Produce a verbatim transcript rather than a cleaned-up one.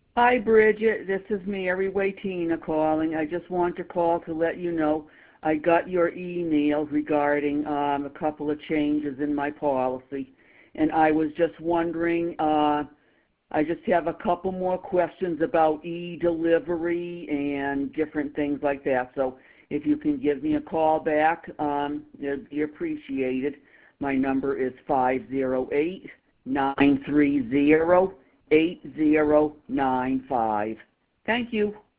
Hi, Bridget. This is Mary Waitina calling. I just want to call to let you know I got your email regarding um, a couple of changes in my policy, and I was just wondering, uh, I just have a couple more questions about e-delivery and different things like that. So if you can give me a call back, um, it'd be appreciated. My number is five zero eight, nine three zero, eight zero nine five. Thank you.